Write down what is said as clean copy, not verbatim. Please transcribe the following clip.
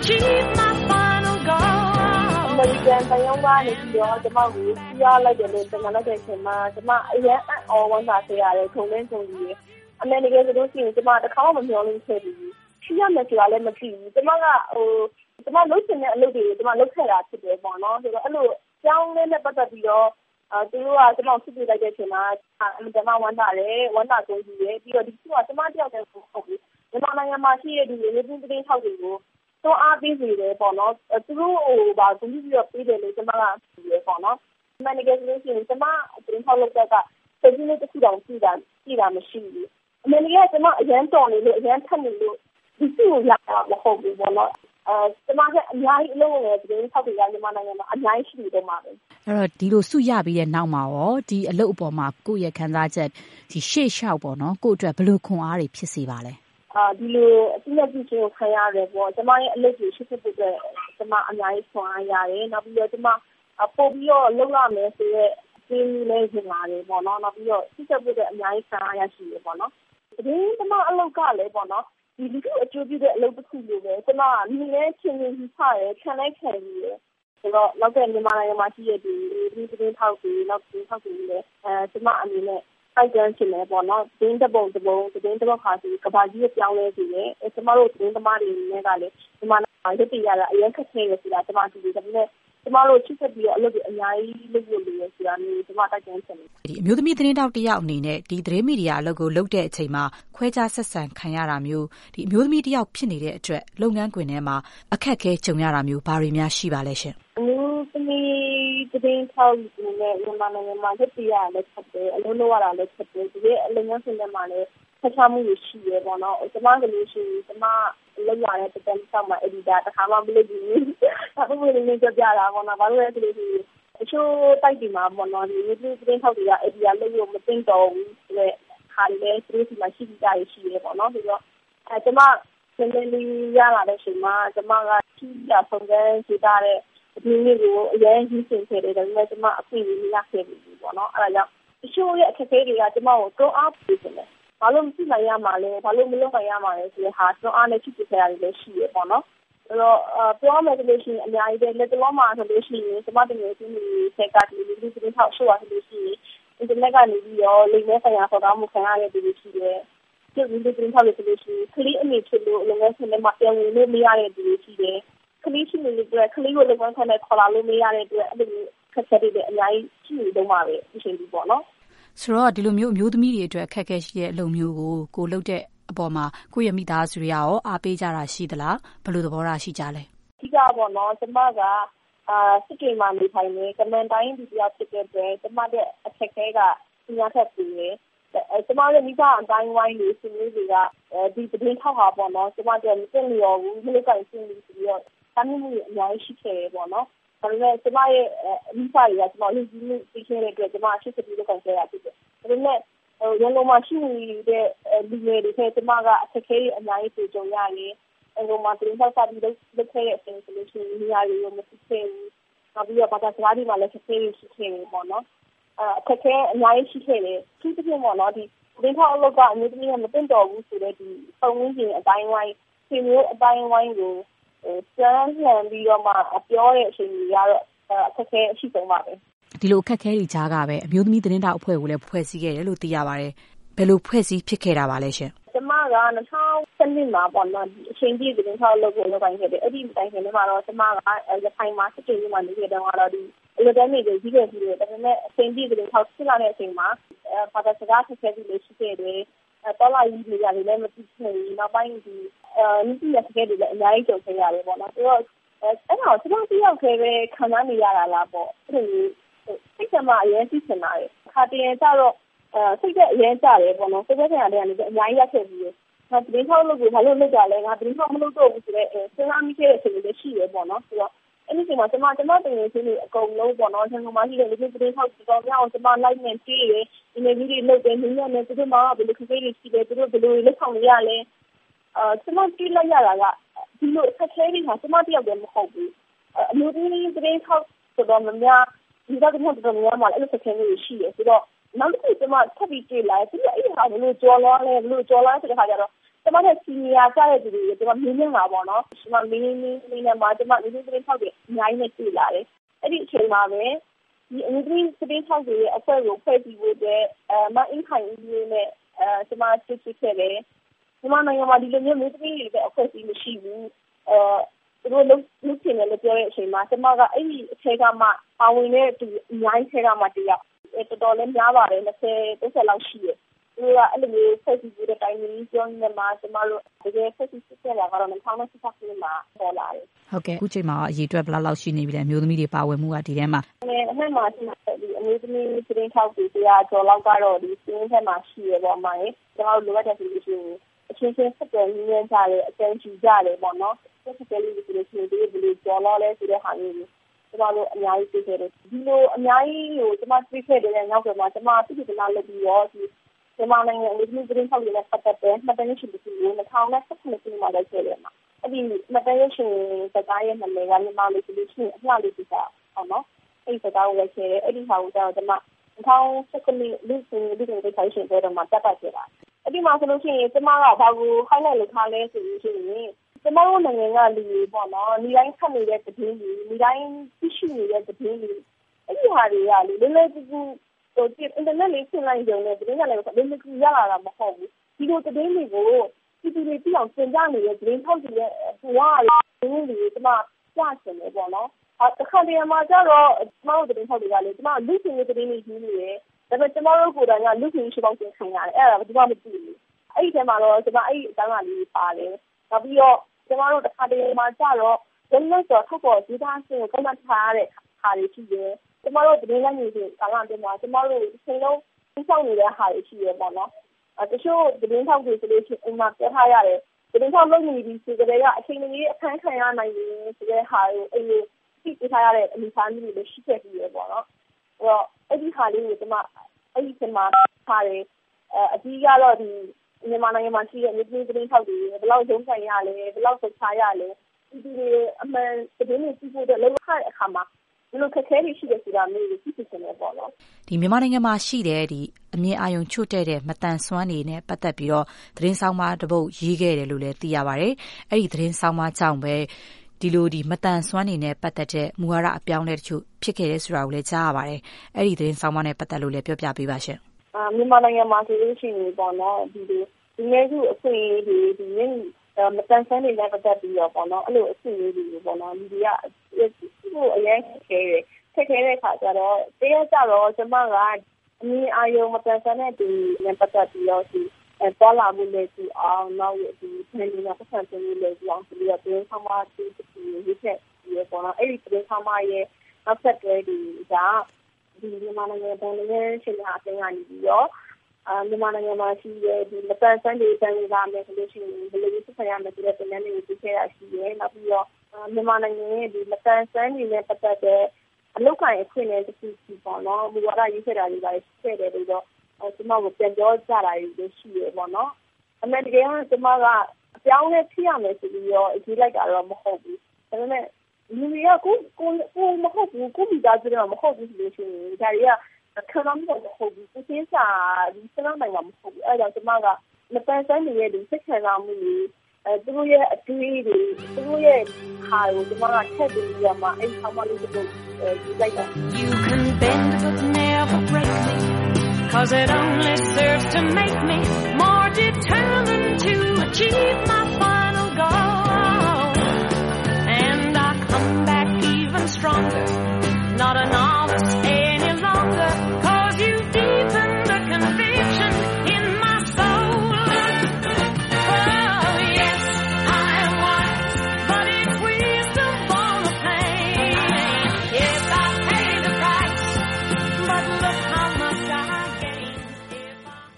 achieve my final goal အမေရိကန်တရုံးကနေပြီးတော့ကျမကိုစီးရလိုက်တယ်လို့ကျွန်တော်လည်းထင်မှာကျမအရင်အော်ဝန်တာစေရတယ်ခုံလင်းခုံကြီးရဲ့အမေရိကန်ဆိုလို့ရှိရင်ကျမတစ်ခါမှမမျှော်လင့်ခဲ့ဘူးစီးရမယ်ဆိုတာလည်းမသိဘူးကျမကကျမလုပ်ချင်တဲ့အလုပ်တွေကိုကျမလုပ်ခဲ့တာဖြစ်တယ်ပေါ့နော်ဆိုတော့အဲ့လိုကြောင်းလေးနဲ့ပတ်သက်ပြီးတော့သူတို့ကကျမကိုစစ်ပြလိုက်တဲ့အချိန်မှာအမှန်တမ်းဝမ်းသာတယ်ဝမ်းသာကိုကြီးတယ်ပြီးတော့ဒီကကျမတယောက်တည်းဟုတ်ဘူးမြန်မာနိုင်ငံမှာရှိတဲ့ဒီရေပင်းတင်းထောက်တွေကိုတော့အားပေးနေတယ်ပေါ့နော်သူတို့ဘာသူတို့ပြီးတော့ပေးတယ်လို့ကျမကပြောရပေါ့နော်မန်နေဂျာလို့ရှိရင်ကျမတင်းထောက်လုပ်တဲ့ကစိတ်ကြီးလေးတစ်ခုတောင်ကြည့်တာမရှိဘူးအမေကကျမအရန်တော်နေလို့အရန်ထက်နေလို့ဒီစုကိုရတာမဟုတ်ဘူးပေါ့နော်ကျမကအများကြီးအလုပ်လုပ်နေတဲ့တင်းထောက်တွေကမြန်မာနိုင်ငံမှာအများကြီးရှိနေတော့မှာပဲအဲ့တော့ဒီလိုစုရပြီးတဲ့နောက်မှာရောဒီအလုပ်အပေါ်မှာကိုယ့်ရဲ့ခံစားချက်ဒီရှေ့လျှောက်ပေါ့နော်ကိုယ့်အတွက်ဘယ်လိုခွန်အားတွေဖြစ်စေပါလဲဒီလိုအသိဉာဏ်ပြုခြင်းကိုခံရတယ်ပေါ့ကျမရဲ့အလုပ်ကိုရှိဖြစ်ဖို့အတွက်ကျမအများကြီးဆွမ်းရတယ်နောက်ပြီးတော့ကျမပို့ပြီးတော့လုပ်ရမယ်ဆိုရဲဒီလေးရှင်လာတယ်ပေါ့နော်နောက်ပြီးတော့ရှိချက်ဖို့အတွက်အများကြီးခံရရှိရပေါ့နော်ဒီကျမအလုပ်ကလည်းပေါ့နော်ဒီလူအကျိုးပြုတဲ့အလုပ်တစ်ခုလိုပဲကျမမိလဲချင်းချင်းချရဲခံလဲခံရည်ဆိုတော့နောက်တဲ့မြန်မာနိုင်ငံမှာရှိတဲ့ဒီတင်းထောက်တွေနောက်တင်းထောက်တွေလည်းကျမအနေနဲ့အိုက်တန်ချင်တယ်ပေါ့နော်တင်းတပုံတင်းတစ်ခါစီကဘာကြီးပြောင်းလဲစီတယ်ကျမတို့တင်းသမားတွေနဲ့ကလည်းဒီမှာရုပ်တည်ရတာအရင်ခက်ခဲရဆိုတာကျမသိတယ်ဒါပေမဲ့ကျမတို့ချစ်ဆက်ပြီးတော့အလုပ်တွေအများကြီးလုပ်လို့ရဆိုတာမျိုးကျမတိုက်တွန်းချင်တယ်ဒီအမျိုးသမီးသတင်းတောက်တစ်ယောက်အနေနဲ့ဒီသတင်းမီဒီယာအလုပ်ကိုလုပ်တဲ့အချိန်မှာခွဲခြားဆက်ဆံခံရတာမျိုးဒီအမျိုးသမီးတစ်ယောက်ဖြစ်နေတဲ့အတွက်လုပ်ငန်းခွင်ထဲမှာအခက်အခဲကြုံရတာမျိုးဘာတွေများရှိပါလဲရှင်အမျိုးသမီးသတင်းထောက်တွေနဲ့မြန်မာနိုင်ငံမှာရုပ်တည်ရတာလည်းဖြစ်တယ်အလုပ်လုပ်ရတာလည်းဖြစ်တယ်ဒီအလုပ်ငန်းခွင်ထဲမှာလည်းဆက်ချမှုရှိရပေါ့နော်ကျမကလေးရှိကျမလောက်ရတဲ့တက်ဆောက်မှာအဒီတာတစ်ခါမှမလုပ်ဘူးဒါပေမဲ့လည်းကြပြတာပေါ့နော်ဘာလို့လဲဆိုလို့ရှိရင်အချို့တိုက်ဒီမှာပေါ့နော်ဒီသတင်းထောက်တွေကအဒီတာလုပ်လို့မသိတော့ဘူးဆိုတော့ခါလေးသူတို့ဒီမှာရှိကြရရှိရပေါ့နော်ဆိုတော့ကျမစနေနေ့ရလာတဲ့အချိန်မှာကျမကကြည့်ရဆုံးတဲ့ကြည့်တဲ့ဒီနေ့ကိုအရင်ကြီးစင်ခဲ့တယ်ဒါပေမဲ့ကျမအခွင့်အရေးရခဲ့ပြီပေါ့နော်အဲ့ဒါကြောင့်အချို့ရဲ့အခက်အခဲတွေကကျမကိုတွန်းအားပေးတယ်ဘာလို့မရှိနိုင်ရမှာလဲဘာလို့မလုပ်နိုင်ရမှာလဲဆိုတဲ့ဟာတွန်းအားနဲ့ဖြစ်ဖြစ်ရတာလည်းရှိရပေါ့နော်အဲ့တော့ပြောမယ်ဆိုလို့ရှိရင်အများကြီးပဲလက်တော်မှာဆိုလို့ရှိရင်ကျမတကယ်ချင်းဒီဆက်ကဒီလူတွေထောက်ရှိရဆိုလို့ရှိရင်အင်တာနက်ကနေပြီးတော့လိမ်မဲဆိုင်ရာဆော်တာမှုခံရတဲ့လူတွေရှိတယ်ဒီလူတွေထောက်လို့ဆိုလို့ရှိရင်ခလေးအနေဖြစ်လို့လုပ်ငန်းရှင်တွေမှာပြန်ဝင်လို့မရတဲ့လူတွေရှိတယ်ခလေးရှိနေတဲ့အတွက်ခလေးကိုလုပ်ငန်းခွင်နဲ့ခေါ်လာလို့မရတဲ့အတွက်အဲ့လိုခက်ခဲတဲ့အများကြီးရှိနေတော့မှာပဲအရှင်ဒီပေါ့နော်ဆိုတော့ဒီလိုမျိုးအမျိုးသမီးတွေအတွက်အခက်အခဲရှိတဲ့အလုပ်မျိုးကိုလုပ်တဲ့အပေါ်မှာကိုယ့်ရဲ့မိသားစုတွေရောအားပေးကြတာရှိသလားဘယ်လိုသဘောထားရှိကြလဲအဓိကပေါ့နော်ကျမကစစ်တွေမှာနေထိုင်နေကမန်တိုင်းဒီပြောက်ဖြစ်တဲ့အတွက်ကျမတဲ့အခက်အခဲကညာထက်ပြီးတယ်ကျမရဲ့မိသားအတိုင်းဝိုင်းလေးရှင်လေးတွေကဒီသတင်းထောက်ဟာပေါ့နော်ကျမတို့မသိလျော်ဘူးမလုပ်နိုင်ဘူးဆိုပြီးတော့တမ်းမှုအများကြီးရှိခဲ့တယ်ပေါ့နော်ဒါပေမဲ့ကျမရဲ့မိသားတွေကကျမလူကြီးမှုသိခဲ့တဲ့အတွက်ကျမအရှိစပြီးလုပ်ခဲ့ရတာဖြစ်တယ်ဒါပေမဲ့ရန်ကုန်မှာရှိနေတဲ့လူငယ်တွေထဲကျမကအခက်အခဲတွေအများကြီးကြုံရတယ်။အကုန်မှာတင်ဆက်စားပြီးလုပ်ခဲ့တဲ့အချိန်ဆိုလို့ရှိရင်နေရာတွေကိုမသိခဲ့ဘူး။နောက်ပြီးတော့ဘာသာစကားတွေမှာလည်းအခက်အခဲတွေရှိခဲ့တယ်ပေါ့နော်။အခက်အခဲအများကြီးရှိခဲ့တယ်။သူတစ်ပြင်ပေါ့နော်ဒီတင်ထောက်အလုပ်ကအမျိုးသမီးကမတင်တော်ဘူးဆိုတဲ့ဒီပုံရင်းချင်းအတိုင်းဝိုင်းဆွေမျိုးအတိုင်းဝိုင်းကိုပြန်ပြန်ပြီးတော့မှပြောတဲ့အချိန်ကြီးကတော့အခက်အခဲအရှိဆုံးပါပဲ။ဒီလိုအခက်အခဲတွေကြားကပဲအမျိုးသမီးသတင်းတောက်အဖွဲ့ကိုလည်းဖွဲ့စည်းခဲ့တယ်လို့သိရပါတယ်။ဘယ်လိုဖွဲ့စည်းဖြစ်ခဲ့တာပါလဲရှင်။ကျမက2012မှာပေါ့နော်အချိန်ပြည့်သတင်းထောက်လုပ်ဖို့လုပ်ပိုင်းခဲ့တယ်။အဲ့ဒီတိုင်ခင်မှာတော့ကျမကရခိုင်မှာစစ်တေးမှာနေခဲ့တဲ့ကတော့ဒီအလုပ်တန်းတွေကြီးခဲ့ပြီးတယ်။ဒါပေမဲ့အချိန်ပြည့်သတင်းထောက်ဖြစ်လာတဲ့အချိန်မှာဘာသာစကားဆက်ဆက်ပြီးလို့ရှိခဲ့တယ်။တော်လာကြီးတွေလည်းမသိဘူး။နောက်ပိုင်းဒီနိတိရစကားတွေလည်းအများကြီးကြုံခဲ့ရတယ်ပေါ့နော်။ဆိုတော့အဲ့တော့ကျမတယောက်တည်းပဲခံစားနေရတာလားပေါ့။အဲ့ဒီစိတ်ကမှအရင်သိချင်တာလေ။ခါတည်းကျတော့စိတ်ကအရင်ကြတယ်ပေါ့နော်စိတ်ကလည်းအများကြီးရက်ခဲ့ပြီးငါသတင်းထောက်လုပ်ကိုဘာလို့လုပ်ကြလဲငါသတင်းထောက်မလုပ်တော့ဘူးဆိုတော့စဉ်းစားမိခဲ့တဲ့အချိန်လေးရှိရပေါ့နော်ဆိုတော့အဲ့ဒီချိန်မှာကျမတင်နေချင်းတွေအကုန်လုံးပေါ့နော်ဆန်ကမားကြီးလည်းသတင်းထောက်ဒီကောင်များအောင်ကျမလိုက်နေကြည့်တယ်ဒီနေ့ကြီးလုပ်တယ်နင်းရနေသူတို့မှဘယ်လိုခက်ခဲတွေရှိတယ်သူတို့ဘယ်လိုလက်ဆောင်တွေရလဲကျမကြည့်လိုက်ရတာကဒီလိုအခက်အခဲတွေဟာကျမတယောက်တည်းမဟုတ်ဘူးအမျိုးသမီးသတင်းထောက်ဆိုတော့များဒီကသတင်းထောက်တော်များမှာအဲ့လိုခက်ခဲတွေရှိတယ်ဆိုတော့နောက်တစ်ခုကျမထပ်ပြီးတွေ့လာတယ်သူကအဲ့ဒီဟာဘလို့ကြော်လွားလဲဘလို့ကြော်လွားဆိုတဲ့ခါကျတော့ကျမတို့စီနီယာကြတဲ့သူတွေကျမမင်းမြင်ပါပေါ့နော်ကျမမင်းနဲ့မှာကျမအမျိုးသမီးထောက်တွေအများကြီးနဲ့တွေ့လာတယ်အဲ့ဒီအချိန်မှာပဲဒီအမျိုးသမီးထောက်တွေရဲ့အဖွဲ့ကိုဖွဲ့စည်းဖို့အတွက်မအင်းခိုင်ဦးနဲ့ကျမစစ်ခဲ့တယ်မြန်မာနိုင်ငံမှာဒီလိုမျိုးမျိုးသမီးတွေပဲအဖွဲ့အစည်းမရှိဘူးသူတို့လုပ်ချင်တယ်လို့ပြောတဲ့အချိန်မှာကျမကအဲ့ဒီအထက်ကမှပါဝင်တဲ့သူအများကြီးထဲကမှတယောက်တော်တော်လေးများပါတယ်20-30လောက်ရှိတယ်သူကအဲ့လိုမျိုးဖွဲ့စည်းပြီးတဲ့တိုင်းကြီးပြောနေမှာကျမတို့တကယ်ဖွဲ့စည်းခဲ့တာကတော့2016ခုနှစ်မှာပေါ်လာတယ်ဟုတ်ကဲ့အခုချိန်မှာအရေးအတွက်ဘယ်လောက်ရှိနေပြီလဲအမျိုးသမီးတွေပါဝင်မှုကဒီထဲမှာအမှန်မှာရှိတယ်ဒီအမျိုးသမီးသတင်းထောက်တွေတရားကျော်လောက်ကတော့ဒီစင်းထဲမှာရှိရပေါ့မှာကျမတို့လိုအပ်တဲ့သူတွေအချင်းချင်းဆက်သွယ်ရင်းကြတယ်အကျဉ်းချကြတယ်ပေါ့နော်ဆက်သွယ်လေးတွေဆိုလို့ဒီလိုကျော်လောလဲဆိုတဲ့ဟာမျိုးတွေကျမတို့အများကြီးသိခဲ့တယ်ဒီလိုအများကြီးကိုကျမသိခဲ့တဲ့နောက်ပိုင်းမှာကျမသူ့ကိုလာလုပ်ပြီးတော့ဒီမြန်မာနိုင်ငံအမျိုးသမီးသတင်းထောက်တွေနဲ့ပတ်သက်တဲ့မှတ်တမ်းရုပ်ရှင်တစ်ခုကို2018ခုနှစ်မှာလုပ်ခဲ့တယ်မှာအဲ့ဒီမှတ်တမ်းရုပ်ရှင်စကားရဲ့နာမည်ကမြန်မာလူလူချင်းအလှလေးပြတာဟုတ်နော်အဲ့ဒီစကားကိုရိုက်ခဲ့တယ်အဲ့ဒီဟာကိုကျတော့ကျမ2019ခုနှစ်လူချင်းဒီဆိုင်ရှင်တွေတော့မှာတက်ပတ်ခဲ့တာအဲ့ဒီမှာဆိုလို့ရှိရင်ကျမကဘာကို highlight လုပ်ထားလဲဆိုလို့ရှိရင်ကျမတို့နိုင်ငံကလူတွေပေါ့နော်ဒီတိုင်းဆက်နေတဲ့သတင်းတွေဒီတိုင်းသိရှိနေတဲ့သတင်းတွေအဲ့ဒီဟာတွေကလေလွယ်လွယ်ကူကူဟိုအင်တာနက်လေးဆင်းလိုက်ကြုံနဲ့သတင်းကလည်းလွယ်လွယ်ကူရလာတာမဟုတ်ဘူးဒီလိုသတင်းတွေကိုပြည်သူတွေသိအောင်သင်ကြားနေတဲ့သတင်းထောက်တွေရဲ့ဟိုကသတင်းတွေကျမကြားချင်တယ်ပေါ့နော်အခါတည်းမှာကျတော့ကျမတို့သတင်းထောက်တွေကလေကျမလူချင်းရဲ့သတင်းတွေယူနေတယ်ဒါပေမဲ့ကျမတို့ကိုယ်တိုင်ကလူချင်းရှိပေါင်းသင်ခံရတယ်အဲ့ဒါကဘာမှမသိဘူးအဲ့ဒီထဲမှာတော့ကျမအဲ့ဒီအတန်းကလေးပါတယ်နောက်ပြီးတော့ကျမတို့တစ်ခါတည်းမှာကြတော့ရင်းနှီးတော့ထောက်ပေါ်ဒီသားစင်ကိုကမှတ်ထားရတဲ့ဟာတွေရှိတယ်ကျမတို့သတင်းလိုက်နေစဉ်ကာလအတွင်းမှာကျမတို့အချိန်လုံးစောင့်နေတဲ့ဟာတွေရှိရပေါ့နော်တချို့သတင်းထောက်တွေဆိုလို့ရှိရင်အိမ်မှာပြောထားရတယ်သတင်းထောက်လုပ်နေပြီဆိုကြတဲ့အချိန်ကြီးအခန်းခံရနိုင်ရင်ဆိုတဲ့ဟာကိုအိမ်ကိုသိပြထားရတဲ့အမိသားစုတွေလည်းရှိခဲ့ပြီးရပေါ့နော်အဲ့ဒီဟာလေးကိုကျမအဲ့ဒီချိန်မှာထားတယ်အကြီးကတော့ဒီမြန်မာနိုင်ငံမှာရှိတဲ့မြို့သတင်းထောက်တွေဘယ်လောက်ရုံးဆိုင်ရလဲဘယ်လောက်ဆက်ချရလဲဒီတွေအမှန်သတင်းတွေသိဖို့အတွက်လောက်ခတဲ့အခါမှာဒီလိုခက်ခဲတွေရှိတယ်ဆိုတာမျိုးကိုသိချင်တယ်ပေါ့နော်ဒီမြန်မာနိုင်ငံမှာရှိတဲ့ဒီအမြင်အာရုံချွတ်တဲ့မတန်ဆွမ်းနေနဲ့ပတ်သက်ပြီးတော့သတင်းဆောင်မတစ်ပုဒ်ရေးခဲ့တယ်လို့လည်းသိရပါတယ်အဲ့ဒီသတင်းဆောင်မကြောင့်ပဲဒီလိုဒီမတန်ဆွမ်းနေနဲ့ပတ်သက်တဲ့မူဝါဒအပြောင်းလဲတချို့ဖြစ်ခဲ့တယ်ဆိုတာကိုလည်းကြားရပါတယ်အဲ့ဒီသတင်းဆောင်မနဲ့ပတ်သက်လို့လည်းပြောပြပေးပါရှင်မြန်မာနိုင်ငံမှာဆိုလို့ရှိရင်ပေါ့နော်ဒီနေ့ခုအခွင့်အရေးဒီနေ့မတန်ဆန်းနေနဲ့ပတ်သက်ပြီးတော့ပေါ့နော်အဲ့လိုအခွင့်အရေးတွေပေါ့နော်ဒီကအရင်ခက်ခဲတဲ့ခါကျတော့တရားကြတော့ကျမကအမြင်အာရုံမတန်ဆန်းတဲ့ဒီနဲ့ပတ်သက်ပြီးတော့ဒီပေါ်လာမှုလေးဒီအောင်နောက်ဒီဖန်တီးတာပတ်စံတင်လေးဒီအောင်ဆိုပြီးတော့သတင်းဆောင်မဒီရေးချက်ဒီပေါ့နော်အဲ့ဒီသတင်းဆောင်မရဲ့နောက်ဆက်တွဲဒီကဒီမြန်မာနိုင်ငံဘယ်လိုလဲရှင်များအသိဉာဏ်ကြီးပြီးတော့မြန်မာနိုင်ငံမှာရှိတဲ့ဒီမတန်ဆန်းတွေတန်လာမယ်ဆိုလို့ရှိရင်ဘယ်လိုမျိုးဆက်ရမယ်ဆိုတဲ့ပုံစံမျိုးကိုသိခဲ့ရရှိရဲနောက်ပြီးတော့မြန်မာနိုင်ငံရဲ့ဒီမတန်ဆန်းတွေနဲ့ပတ်သက်တဲ့အလုပ်ကိုင်အခွင့်အရေးတစ်ခုစီပေါ့နော်မူဝါဒရေးခဲ့တာတွေပါရှိခဲ့တယ်လို့တော့ကျွန်မကိုပြန်ပြောကြတာတွေရှိရဲပေါ့နော်အမှန်တကယ်ကကျွန်မကအပြောင်းလဲဖြစ်ရမယ်ဆိုပြီးတော့ရေးလိုက်တာတော့မဟုတ်ဘူးဒါပေမဲ့လူတွေကကိုမဟုတ်ဘူးကိုမိသားစုတွေမဟုတ်ဘူးဆိုလို့ရှိရင်ဒါတွေကခံရမှာမဟုတ်ဘူးသူစစာဒီစလုံးနိုင်မှာမဟုတ်ဘူးအဲ့ဒါကျွန်မကမတန်ဆန်းနေတဲ့ဒီစိတ်ခံစားမှုတွေသူတို့ရဲ့အတွေ့အကြုံတွေသူတို့ရဲ့ဟာကိုကျွန်မကထည့်ပြီးတော့မှအဲ့ဆောင်းမလေးတစ်ပုဒ်ဒီလိုက်တာ You can bend but never break me cause it only serves to make me